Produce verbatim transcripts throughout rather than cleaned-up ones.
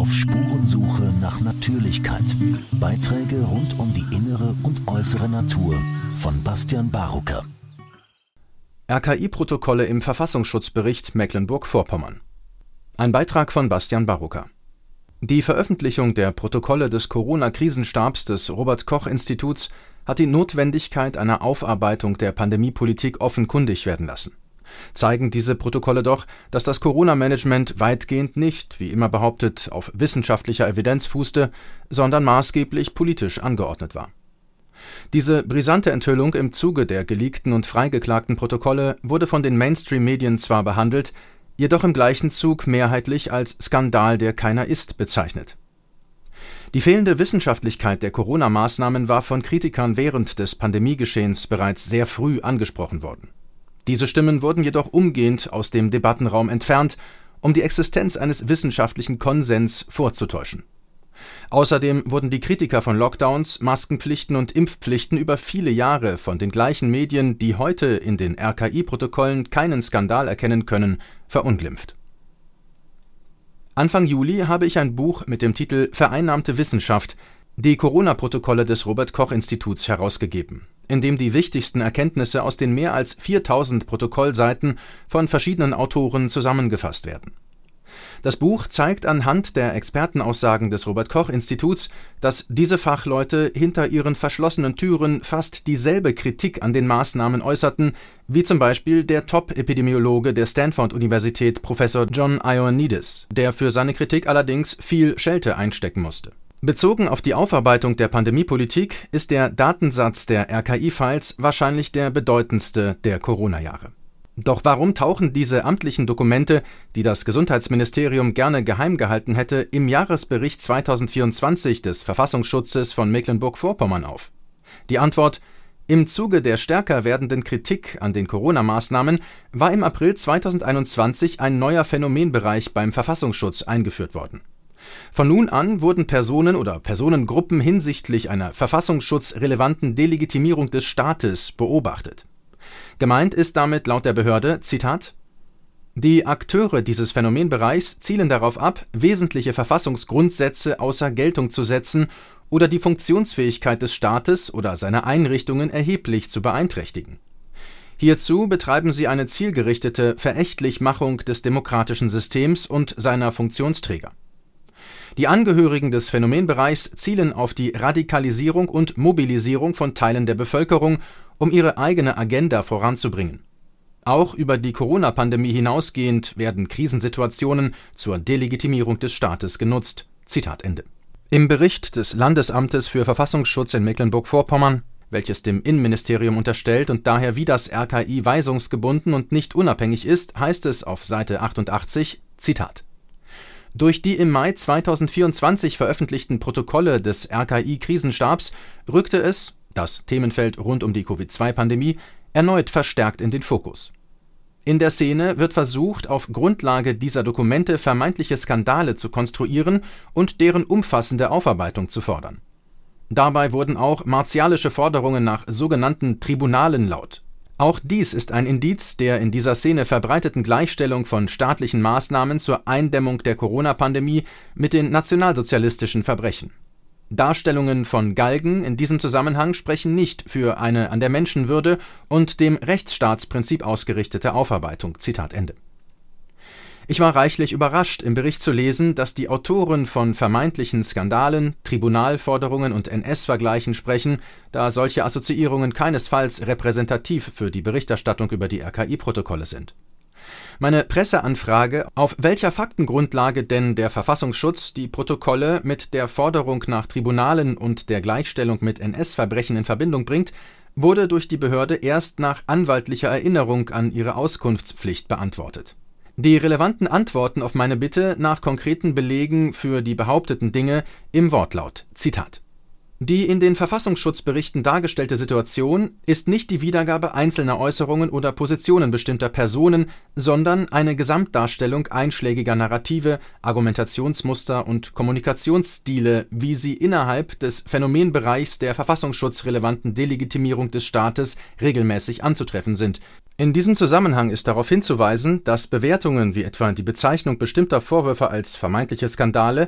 Auf Spurensuche nach Natürlichkeit. Beiträge rund um die innere und äußere Natur von Bastian Barucker. R K I-Protokolle im Verfassungsschutzbericht Mecklenburg-Vorpommern. Ein Beitrag von Bastian Barucker. Die Veröffentlichung der Protokolle des Corona-Krisenstabs des Robert-Koch-Instituts hat die Notwendigkeit einer Aufarbeitung der Pandemiepolitik offenkundig werden lassen. Zeigen diese Protokolle doch, dass das Corona-Management weitgehend nicht, wie immer behauptet, auf wissenschaftlicher Evidenz fußte, sondern maßgeblich politisch angeordnet war. Diese brisante Enthüllung im Zuge der geleakten und freigeklagten Protokolle wurde von den Mainstream-Medien zwar behandelt, jedoch im gleichen Zug mehrheitlich als Skandal, der keiner ist, bezeichnet. Die fehlende Wissenschaftlichkeit der Corona-Maßnahmen war von Kritikern während des Pandemiegeschehens bereits sehr früh angesprochen worden. Diese Stimmen wurden jedoch umgehend aus dem Debattenraum entfernt, um die Existenz eines wissenschaftlichen Konsens vorzutäuschen. Außerdem wurden die Kritiker von Lockdowns, Maskenpflichten und Impfpflichten über viele Jahre von den gleichen Medien, die heute in den R K I-Protokollen keinen Skandal erkennen können, verunglimpft. Anfang Juli habe ich ein Buch mit dem Titel »Vereinnahmte Wissenschaft – Die Corona-Protokolle des Robert-Koch-Instituts« herausgegeben, in dem die wichtigsten Erkenntnisse aus den mehr als viertausend Protokollseiten von verschiedenen Autoren zusammengefasst werden. Das Buch zeigt anhand der Expertenaussagen des Robert-Koch-Instituts, dass diese Fachleute hinter ihren verschlossenen Türen fast dieselbe Kritik an den Maßnahmen äußerten, wie zum Beispiel der Top-Epidemiologe der Stanford-Universität Professor John Ioannidis, der für seine Kritik allerdings viel Schelte einstecken musste. Bezogen auf die Aufarbeitung der Pandemiepolitik ist der Datensatz der R K I-Files wahrscheinlich der bedeutendste der Corona-Jahre. Doch warum tauchen diese amtlichen Dokumente, die das Gesundheitsministerium gerne geheim gehalten hätte, im Jahresbericht zweitausendvierundzwanzig des Verfassungsschutzes von Mecklenburg-Vorpommern auf? Die Antwort: Im Zuge der stärker werdenden Kritik an den Corona-Maßnahmen war im April zweitausendeinundzwanzig ein neuer Phänomenbereich beim Verfassungsschutz eingeführt worden. Von nun an wurden Personen oder Personengruppen hinsichtlich einer verfassungsschutzrelevanten Delegitimierung des Staates beobachtet. Gemeint ist damit laut der Behörde, Zitat, »Die Akteure dieses Phänomenbereichs zielen darauf ab, wesentliche Verfassungsgrundsätze außer Geltung zu setzen oder die Funktionsfähigkeit des Staates oder seiner Einrichtungen erheblich zu beeinträchtigen. Hierzu betreiben sie eine zielgerichtete Verächtlichmachung des demokratischen Systems und seiner Funktionsträger. Die Angehörigen des Phänomenbereichs zielen auf die Radikalisierung und Mobilisierung von Teilen der Bevölkerung, um ihre eigene Agenda voranzubringen. Auch über die Corona-Pandemie hinausgehend werden Krisensituationen zur Delegitimierung des Staates genutzt.« Zitat Ende. Im Bericht des Landesamtes für Verfassungsschutz in Mecklenburg-Vorpommern, welches dem Innenministerium unterstellt und daher wie das R K I weisungsgebunden und nicht unabhängig ist, heißt es auf Seite achtundachtzig, Zitat, »Durch die im Mai zweitausendvierundzwanzig veröffentlichten Protokolle des R K I-Krisenstabs rückte es, das Themenfeld rund um die Covid zwei Pandemie, erneut verstärkt in den Fokus. In der Szene wird versucht, auf Grundlage dieser Dokumente vermeintliche Skandale zu konstruieren und deren umfassende Aufarbeitung zu fordern. Dabei wurden auch martialische Forderungen nach sogenannten Tribunalen laut. Auch dies ist ein Indiz der in dieser Szene verbreiteten Gleichstellung von staatlichen Maßnahmen zur Eindämmung der Corona-Pandemie mit den nationalsozialistischen Verbrechen. Darstellungen von Galgen in diesem Zusammenhang sprechen nicht für eine an der Menschenwürde und dem Rechtsstaatsprinzip ausgerichtete Aufarbeitung.« Zitat Ende. Ich war reichlich überrascht, im Bericht zu lesen, dass die Autoren von vermeintlichen Skandalen, Tribunalforderungen und N S-Vergleichen sprechen, da solche Assoziierungen keinesfalls repräsentativ für die Berichterstattung über die R K I-Protokolle sind. Meine Presseanfrage, auf welcher Faktengrundlage denn der Verfassungsschutz die Protokolle mit der Forderung nach Tribunalen und der Gleichstellung mit N S-Verbrechen in Verbindung bringt, wurde durch die Behörde erst nach anwaltlicher Erinnerung an ihre Auskunftspflicht beantwortet. Die relevanten Antworten auf meine Bitte nach konkreten Belegen für die behaupteten Dinge im Wortlaut, Zitat, »Die in den Verfassungsschutzberichten dargestellte Situation ist nicht die Wiedergabe einzelner Äußerungen oder Positionen bestimmter Personen, sondern eine Gesamtdarstellung einschlägiger Narrative, Argumentationsmuster und Kommunikationsstile, wie sie innerhalb des Phänomenbereichs der verfassungsschutzrelevanten Delegitimierung des Staates regelmäßig anzutreffen sind. In diesem Zusammenhang ist darauf hinzuweisen, dass Bewertungen wie etwa die Bezeichnung bestimmter Vorwürfe als vermeintliche Skandale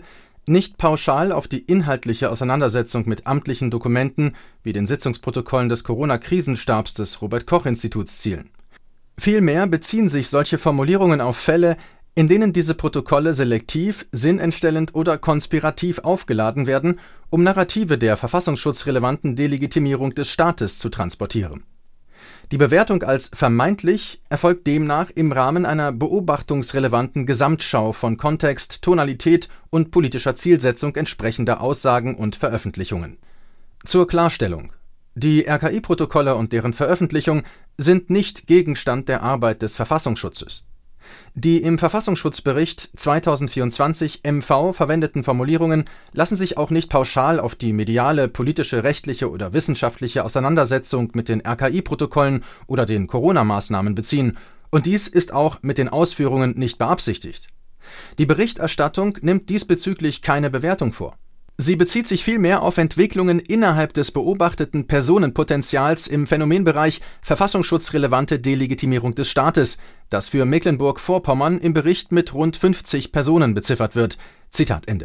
nicht pauschal auf die inhaltliche Auseinandersetzung mit amtlichen Dokumenten wie den Sitzungsprotokollen des Corona-Krisenstabs des Robert-Koch-Instituts zielen. Vielmehr beziehen sich solche Formulierungen auf Fälle, in denen diese Protokolle selektiv, sinnentstellend oder konspirativ aufgeladen werden, um Narrative der verfassungsschutzrelevanten Delegitimierung des Staates zu transportieren. Die Bewertung als vermeintlich erfolgt demnach im Rahmen einer beobachtungsrelevanten Gesamtschau von Kontext, Tonalität und politischer Zielsetzung entsprechender Aussagen und Veröffentlichungen. Zur Klarstellung: Die R K I-Protokolle und deren Veröffentlichung sind nicht Gegenstand der Arbeit des Verfassungsschutzes. Die im Verfassungsschutzbericht zweitausendvierundzwanzig M V verwendeten Formulierungen lassen sich auch nicht pauschal auf die mediale, politische, rechtliche oder wissenschaftliche Auseinandersetzung mit den R K I-Protokollen oder den Corona-Maßnahmen beziehen, und dies ist auch mit den Ausführungen nicht beabsichtigt. Die Berichterstattung nimmt diesbezüglich keine Bewertung vor. Sie bezieht sich vielmehr auf Entwicklungen innerhalb des beobachteten Personenpotenzials im Phänomenbereich verfassungsschutzrelevante Delegitimierung des Staates, das für Mecklenburg-Vorpommern im Bericht mit rund fünfzig Personen beziffert wird. Zitat Ende.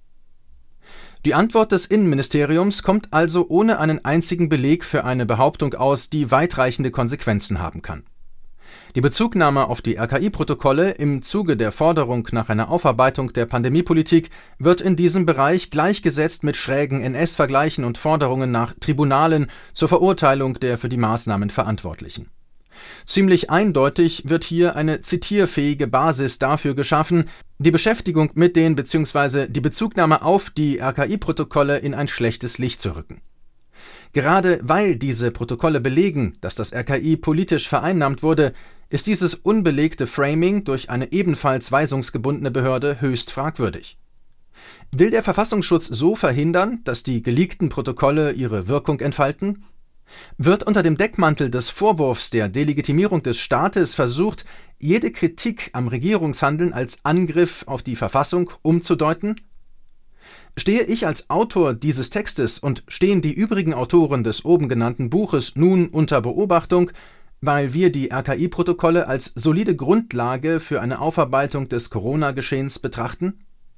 Die Antwort des Innenministeriums kommt also ohne einen einzigen Beleg für eine Behauptung aus, die weitreichende Konsequenzen haben kann. Die Bezugnahme auf die R K I-Protokolle im Zuge der Forderung nach einer Aufarbeitung der Pandemiepolitik wird in diesem Bereich gleichgesetzt mit schrägen N S-Vergleichen und Forderungen nach Tribunalen zur Verurteilung der für die Maßnahmen Verantwortlichen. Ziemlich eindeutig wird hier eine zitierfähige Basis dafür geschaffen, die Beschäftigung mit den bzw. die Bezugnahme auf die R K I-Protokolle in ein schlechtes Licht zu rücken. Gerade weil diese Protokolle belegen, dass das R K I politisch vereinnahmt wurde, ist dieses unbelegte Framing durch eine ebenfalls weisungsgebundene Behörde höchst fragwürdig. Will der Verfassungsschutz so verhindern, dass die geleakten Protokolle ihre Wirkung entfalten? Wird unter dem Deckmantel des Vorwurfs der Delegitimierung des Staates versucht, jede Kritik am Regierungshandeln als Angriff auf die Verfassung umzudeuten? Stehe ich als Autor dieses Textes und stehen die übrigen Autoren des oben genannten Buches nun unter Beobachtung, weil wir die R K I-Protokolle als solide Grundlage für eine Aufarbeitung des Corona-Geschehens betrachten?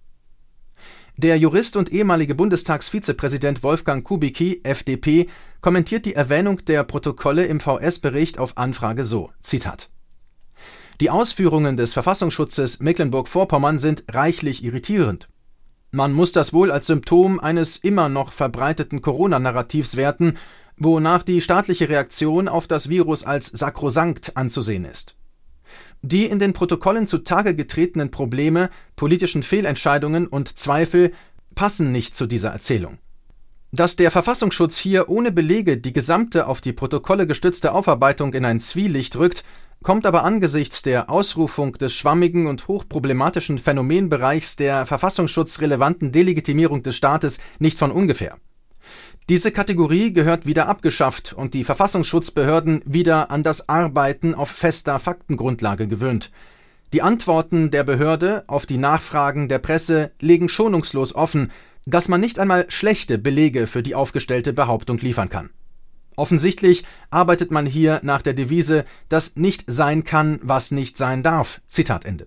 Der Jurist und ehemalige Bundestagsvizepräsident Wolfgang Kubicki, F D P, kommentiert die Erwähnung der Protokolle im V S-Bericht auf Anfrage so, Zitat: Die Ausführungen des Verfassungsschutzes Mecklenburg-Vorpommern sind reichlich irritierend. Man muss das wohl als Symptom eines immer noch verbreiteten Corona-Narrativs werten, wonach die staatliche Reaktion auf das Virus als sakrosankt anzusehen ist. Die in den Protokollen zutage getretenen Probleme, politischen Fehlentscheidungen und Zweifel passen nicht zu dieser Erzählung. Dass der Verfassungsschutz hier ohne Belege die gesamte auf die Protokolle gestützte Aufarbeitung in ein Zwielicht rückt, kommt aber angesichts der Ausrufung des schwammigen und hochproblematischen Phänomenbereichs der verfassungsschutzrelevanten Delegitimierung des Staates nicht von ungefähr. Diese Kategorie gehört wieder abgeschafft und die Verfassungsschutzbehörden wieder an das Arbeiten auf fester Faktengrundlage gewöhnt. Die Antworten der Behörde auf die Nachfragen der Presse legen schonungslos offen, dass man nicht einmal schlechte Belege für die aufgestellte Behauptung liefern kann. Offensichtlich arbeitet man hier nach der Devise, dass nicht sein kann, was nicht sein darf. Zitat Ende.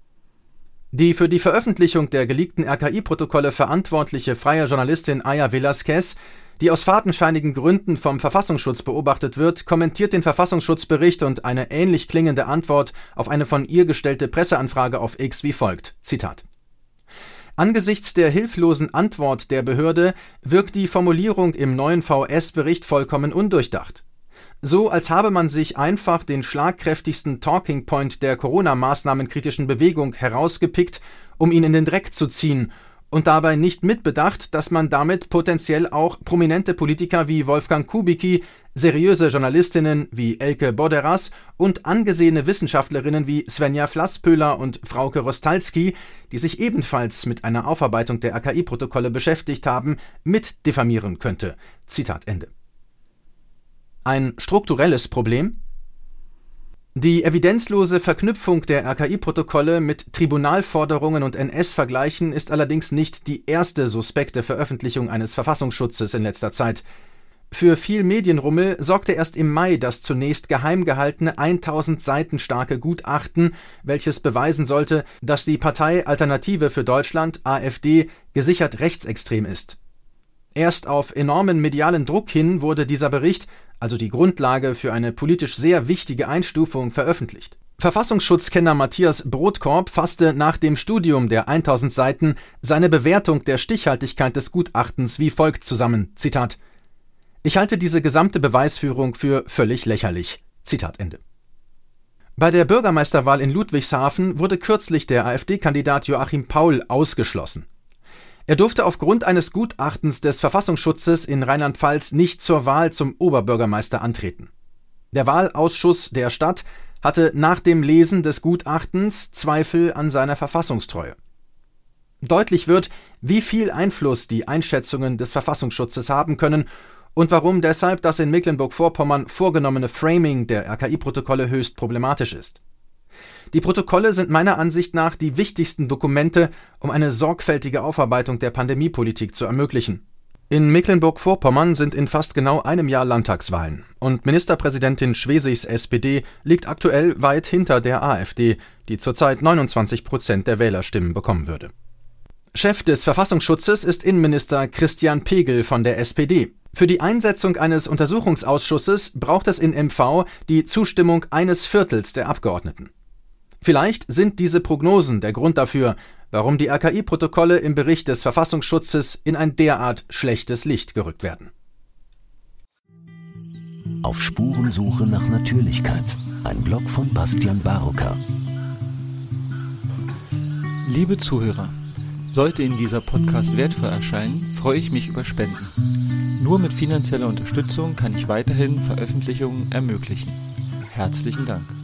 Die für die Veröffentlichung der geleakten R K I-Protokolle verantwortliche freie Journalistin Aya Velasquez, die aus fadenscheinigen Gründen vom Verfassungsschutz beobachtet wird, kommentiert den Verfassungsschutzbericht und eine ähnlich klingende Antwort auf eine von ihr gestellte Presseanfrage auf X wie folgt, Zitat: Angesichts der hilflosen Antwort der Behörde wirkt die Formulierung im neuen V S-Bericht vollkommen undurchdacht. So, als habe man sich einfach den schlagkräftigsten Talking Point der Corona-Maßnahmenkritischen Bewegung herausgepickt, um ihn in den Dreck zu ziehen, und dabei nicht mitbedacht, dass man damit potenziell auch prominente Politiker wie Wolfgang Kubicki, seriöse Journalistinnen wie Elke Boderas und angesehene Wissenschaftlerinnen wie Svenja Flasspöhler und Frauke Rostalski, die sich ebenfalls mit einer Aufarbeitung der R K I-Protokolle beschäftigt haben, mit diffamieren könnte. Zitat Ende. Ein strukturelles Problem? Die evidenzlose Verknüpfung der R K I-Protokolle mit Tribunalforderungen und N S-Vergleichen ist allerdings nicht die erste suspekte Veröffentlichung eines Verfassungsschutzes in letzter Zeit. Für viel Medienrummel sorgte erst im Mai das zunächst geheim gehaltene tausend Seiten starke Gutachten, welches beweisen sollte, dass die Partei Alternative für Deutschland, AfD, gesichert rechtsextrem ist. Erst auf enormen medialen Druck hin wurde dieser Bericht, also die Grundlage für eine politisch sehr wichtige Einstufung, veröffentlicht. Verfassungsschutzkenner Matthias Brotkorb fasste nach dem Studium der tausend Seiten seine Bewertung der Stichhaltigkeit des Gutachtens wie folgt zusammen, Zitat: Ich halte diese gesamte Beweisführung für völlig lächerlich. Zitat Ende. Bei der Bürgermeisterwahl in Ludwigshafen wurde kürzlich der AfD-Kandidat Joachim Paul ausgeschlossen. Er durfte aufgrund eines Gutachtens des Verfassungsschutzes in Rheinland-Pfalz nicht zur Wahl zum Oberbürgermeister antreten. Der Wahlausschuss der Stadt hatte nach dem Lesen des Gutachtens Zweifel an seiner Verfassungstreue. Deutlich wird, wie viel Einfluss die Einschätzungen des Verfassungsschutzes haben können und warum deshalb das in Mecklenburg-Vorpommern vorgenommene Framing der R K I-Protokolle höchst problematisch ist. Die Protokolle sind meiner Ansicht nach die wichtigsten Dokumente, um eine sorgfältige Aufarbeitung der Pandemiepolitik zu ermöglichen. In Mecklenburg-Vorpommern sind in fast genau einem Jahr Landtagswahlen und Ministerpräsidentin Schwesigs S P D liegt aktuell weit hinter der AfD, die zurzeit neunundzwanzig Prozent der Wählerstimmen bekommen würde. Chef des Verfassungsschutzes ist Innenminister Christian Pegel von der S P D. Für die Einsetzung eines Untersuchungsausschusses braucht es in M V die Zustimmung eines Viertels der Abgeordneten. Vielleicht sind diese Prognosen der Grund dafür, warum die R K I-Protokolle im Bericht des Verfassungsschutzes in ein derart schlechtes Licht gerückt werden. Auf Spurensuche nach Natürlichkeit. Ein Blog von Bastian Barocker. Liebe Zuhörer, sollte Ihnen dieser Podcast wertvoll erscheinen, freue ich mich über Spenden. Nur mit finanzieller Unterstützung kann ich weiterhin Veröffentlichungen ermöglichen. Herzlichen Dank.